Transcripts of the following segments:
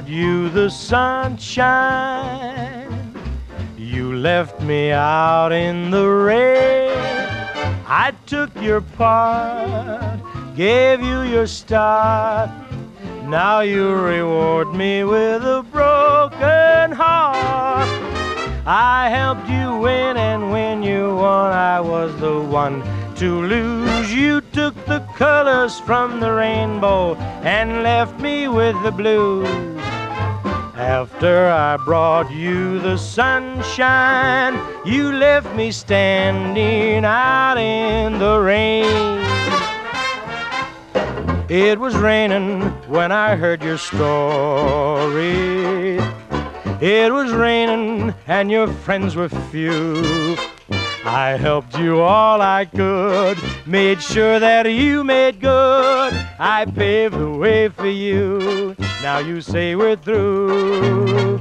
brought you the sunshine, you left me out in the rain. I took your part, gave you your start. Now you reward me with a broken heart. I helped you win, and when you won, I was the one to lose. You took the colors from the rainbow and left me with the blues. After I brought you the sunshine, you left me standing out in the rain. It was raining when I heard your story. It was raining and your friends were few. I helped you all I could, made sure that you made good. I paved the way for you. Now you say we're through.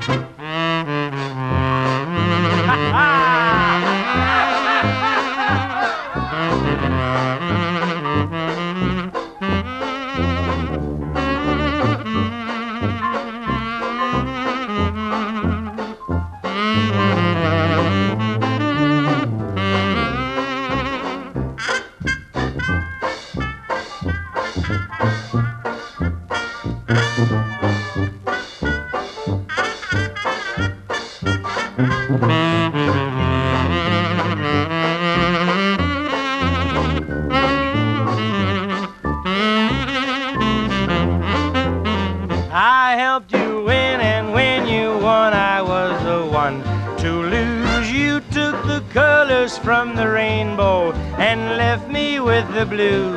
I helped you win, and when you won, I was the one to lose. You took the colors from the rainbow and left me with the blues.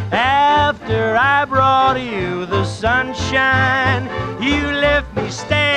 After I brought you the sunshine, you left me standing